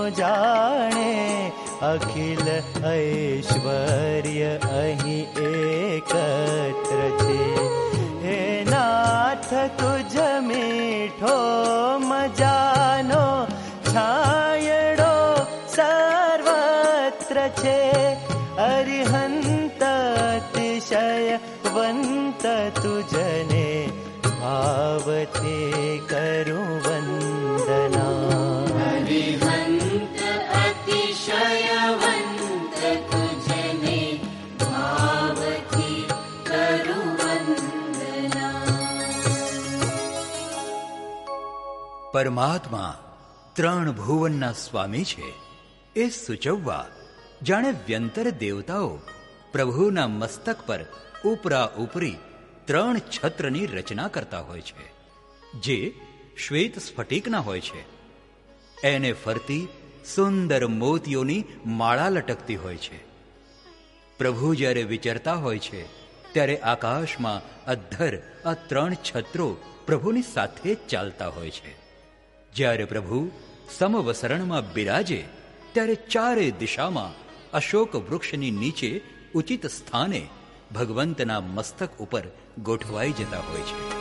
જાણે, અખિલ ઐશ્વર્ય અહીં એકત્ર છે. હે નાથ તુજ મીઠો મજાનો છાયડો સર્વત્ર છે. અરિહંત અતિશયવંત તુજને ભાવથી કરું વંદના. અરિહંત અતિશયવંત તુજને ભાવથી કરું વંદના. પરમાત્મા ત્રણ ભુવનના સ્વામી છે એ સૂચવવા જાણે વ્યંતર દેવતાઓ પ્રભુના મસ્તક પર ઉપરા ઉપરી ત્રણ છત્રની રચના કરતા હોય છે, જે શ્વેત સ્ફટિકના હોય છે. એને ફરતી સુંદર મોતીઓની માળા લટકતી હોય છે. પ્રભુ જ્યારે વિચરતા હોય છે ત્યારે આકાશમાં અધ્ધર આ ત્રણ છત્રો પ્રભુની સાથે ચાલતા હોય છે. જ્યારે પ્રભુ સમવસરણમાં બિરાજે ત્યારે ચારે દિશામાં અશોક વૃક્ષની નીચે ઉચિત સ્થાને ભગવંતના મસ્તક ઉપર ગોઠવાઈ જતા હોય છે.